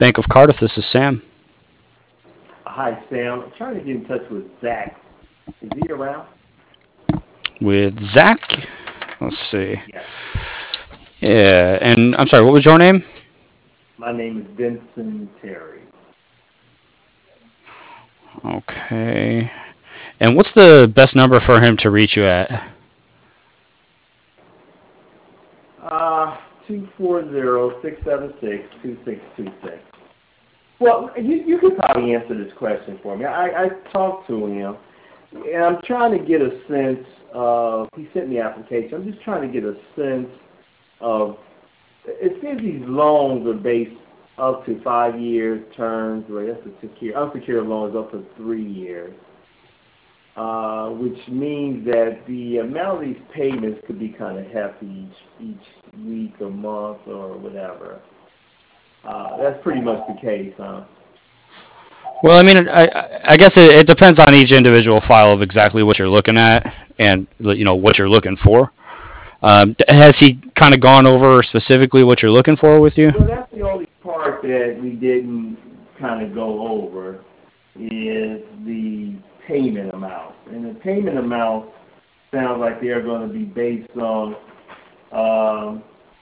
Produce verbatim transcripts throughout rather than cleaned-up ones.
Bank of Cardiff. This is Sam. Hi, Sam. I'm trying to get in touch with Zach. Is he around? With Zach. Let's see. Yes. Yeah, and I'm sorry, what was your name? My name is Vincent Terry. Okay. And what's the best number for him to reach you at? Uh, two four zero six seven six two six two six. Well, you, you could probably answer this question for me. I, I talked to him, and I'm trying to get a sense of, he sent me an application. I'm just trying to get a sense of, it seems these loans are based up to five year terms, or that's a secure, unsecured loans up to three years, uh, which means that the amount of these payments could be kind of hefty each, each week or month or whatever. Uh, that's pretty much the case, huh? Well, I mean, I, I guess it, it depends on each individual file of exactly what you're looking at and, you know, what you're looking for. Um, has he kind of gone over specifically what you're looking for with you? Well, that's the only part that we didn't kind of go over is the payment amount. And the payment amount sounds like they're going to be based on um,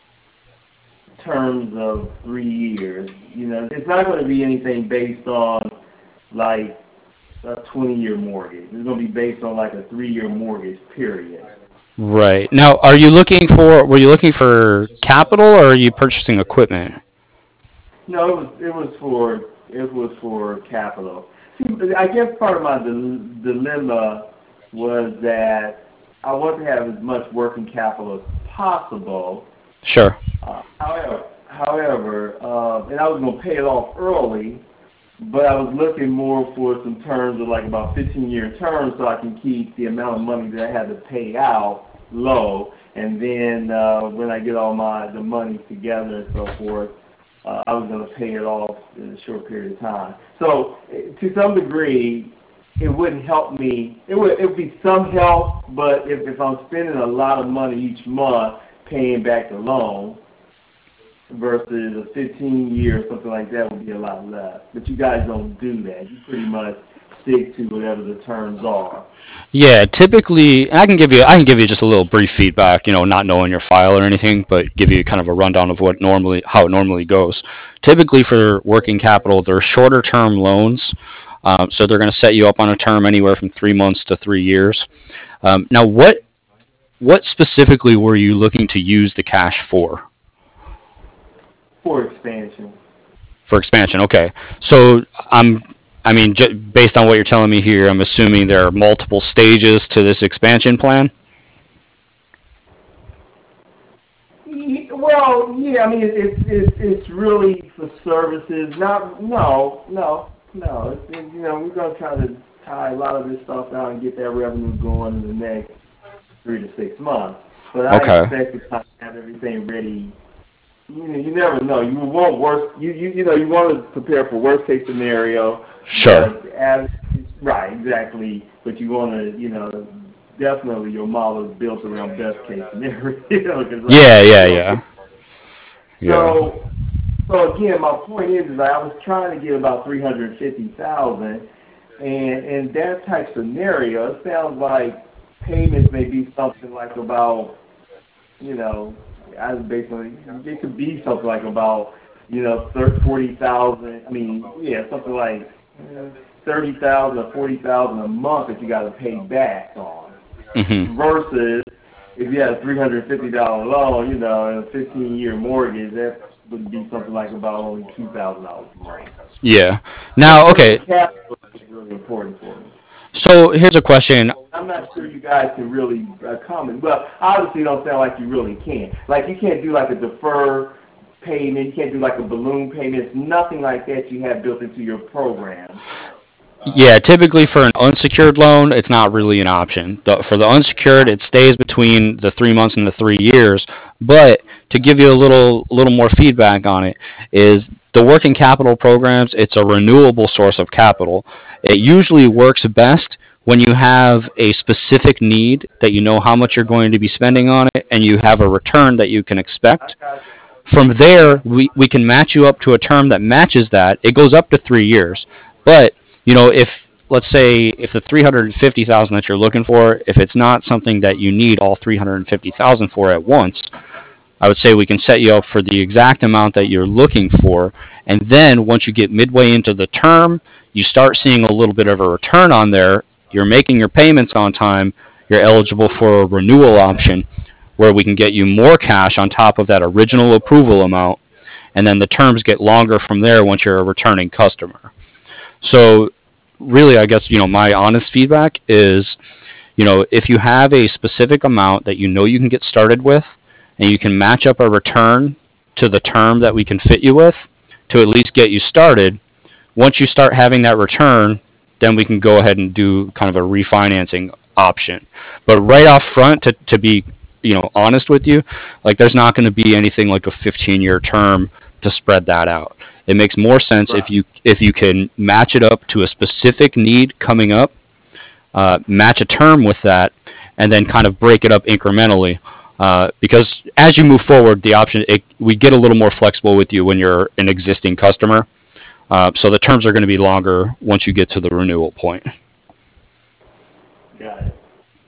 terms of three years. You know, it's not going to be anything based on like a twenty-year mortgage. It's going to be based on like a three-year mortgage period. Right. Now, are you looking for, were you looking for capital or are you purchasing equipment? No, it was it was for it was for capital. See, I guess part of my dil- dilemma was that I want to have as much working capital as possible. Sure. Uh, however, however, uh, and I was going to pay it off early, but I was looking more for some terms of like about fifteen-year terms so I can keep the amount of money that I had to pay out low, and then uh, when I get all my the money together and so forth, uh, I was going to pay it off in a short period of time. So to some degree, it wouldn't help me. It would it would be some help, but if, if I'm spending a lot of money each month paying back the loan versus a fifteen year or something like that would be a lot less. But you guys don't do that. You pretty much stick to whatever the terms are. Yeah, typically, I can give you, I can give you just a little brief feedback, you know, not knowing your file or anything, but give you kind of a rundown of what normally, how it normally goes. Typically, for working capital, they're shorter term loans, um, so they're going to set you up on a term anywhere from three months to three years. Um, now, what what specifically were you looking to use the cash for? For expansion. For expansion, okay. So I'm, I mean, j- based on what you're telling me here, I'm assuming there are multiple stages to this expansion plan. Ye- Well, yeah, I mean, it's it's it's really for services. Not no no no. It's, it, you know, we're gonna try to tie a lot of this stuff out and get that revenue going in the next three to six months. But I Okay. expect to kind of have everything ready. You know, you never know. You want worst. You you you know, you want to prepare for worst case scenario. Sure. But as right, exactly. But you want to, you know, definitely your model is built around best case scenario. You know, 'cause like, Yeah, yeah, you know, yeah. Yeah. so so again, my point is, is I was trying to get about three hundred fifty thousand, and in that type scenario, it sounds like payments may be something like about, you know, I was basically, it could be something like about, you know, forty thousand. I mean, yeah, something like uh, thirty thousand or forty thousand a month that you got to pay back on. Mhm. Versus if you had a three hundred fifty dollar loan, you know, and a fifteen year mortgage, that would be something like about only two thousand dollars a month. Yeah. So Now, working okay. capital is really important for me. So here's a question. I'm not sure you guys can really uh, comment. Well, obviously, it don't sound like you really can. Like you can't do like a defer payment. You can't do like a balloon payment. It's nothing like that you have built into your program. Yeah, typically for an unsecured loan, it's not really an option. The, for the unsecured, it stays between the three months and the three years. But to give you a little, little more feedback on it, is the working capital programs. It's a renewable source of capital. It usually works best when you have a specific need that you know how much you're going to be spending on it, and you have a return that you can I expect got you. From there, we, we can match you up to a term that matches that. It goes up to three years. But, you know, if, let's say, if the three hundred fifty thousand that you're looking for, if it's not something that you need all three hundred fifty thousand for at once, I would say we can set you up for the exact amount that you're looking for. And then once you get midway into the term, you start seeing a little bit of a return on there. You're making your payments on time. You're eligible for a renewal option where we can get you more cash on top of that original approval amount. And then the terms get longer from there once you're a returning customer. So really, I guess, you know, my honest feedback is, you know, if you have a specific amount that you know you can get started with, and you can match up a return to the term that we can fit you with to at least get you started, once you start having that return, then we can go ahead and do kind of a refinancing option. But right off front, to, to be, you know, honest with you, like there's not going to be anything like a fifteen-year term to spread that out. It makes more sense if you if you can match it up to a specific need coming up, uh, match a term with that, and then kind of break it up incrementally. Uh, because as you move forward, the option it, we get a little more flexible with you when you're an existing customer. Uh, so the terms are going to be longer once you get to the renewal point. Got it.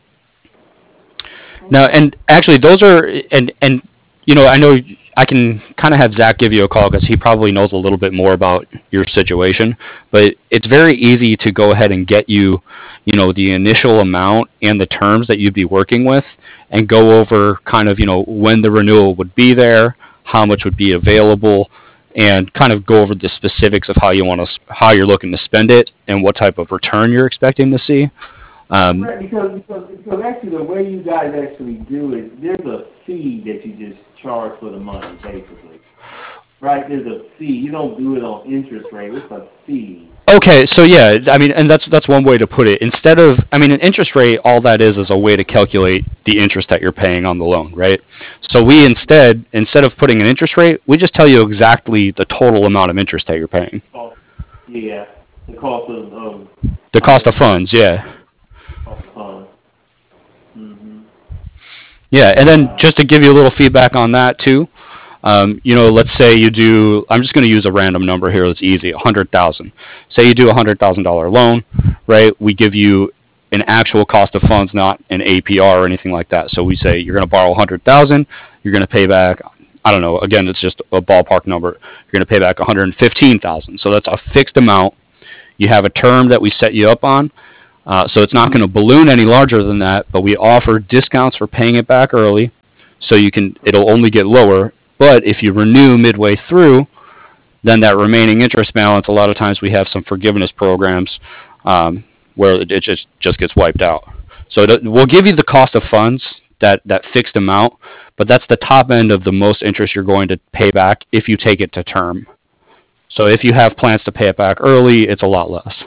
Now, and actually, those are and and you know I know I can kind of have Zach give you a call because he probably knows a little bit more about your situation. But it's very easy to go ahead and get you, you know, the initial amount and the terms that you'd be working with, and go over kind of, you know, when the renewal would be there, how much would be available, and kind of go over the specifics of how you want to, how you're looking to spend it, and what type of return you're expecting to see. Um, right, because, because because actually the way you guys actually do it, there's a fee that you just charge for the money, basically. Right? There's a fee. You don't do it on interest rate. It's a fee. Okay, so yeah, I mean, and that's that's one way to put it. Instead of, I mean, an interest rate, all that is is a way to calculate the interest that you're paying on the loan, right? So we instead, instead of putting an interest rate, we just tell you exactly the total amount of interest that you're paying. Oh, yeah, the cost of, of the cost of funds, yeah. Cost of funds. Mm-hmm. Yeah, and then just to give you a little feedback on that too. Um, you know, let's say you do, I'm just going to use a random number here that's easy, one hundred thousand dollars. Say you do a one hundred thousand dollars loan, right? We give you an actual cost of funds, not an A P R or anything like that. So we say you're going to borrow one hundred thousand dollars, you're going to pay back, I don't know, again, it's just a ballpark number. You're going to pay back one hundred fifteen thousand dollars. So that's a fixed amount. You have a term that we set you up on. Uh, so it's not going to balloon any larger than that, but we offer discounts for paying it back early. So you can, it'll only get lower. But if you renew midway through, then that remaining interest balance, a lot of times we have some forgiveness programs um, where it just, just gets wiped out. So it, we'll give you the cost of funds, that, that fixed amount, but that's the top end of the most interest you're going to pay back if you take it to term. So if you have plans to pay it back early, it's a lot less.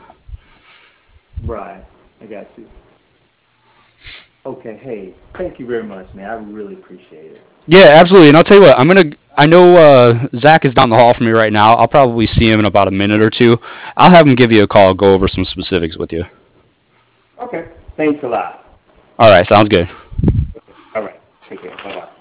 Right. I got you. Okay, hey, thank you very much, man. I really appreciate it. Yeah, absolutely. And I'll tell you what, I'm going to, I know uh, Zach is down the hall from me right now. I'll probably see him in about a minute or two. I'll have him give you a call, go over some specifics with you. Okay. Thanks a lot. All right, sounds good. All right. Take care. Bye-bye.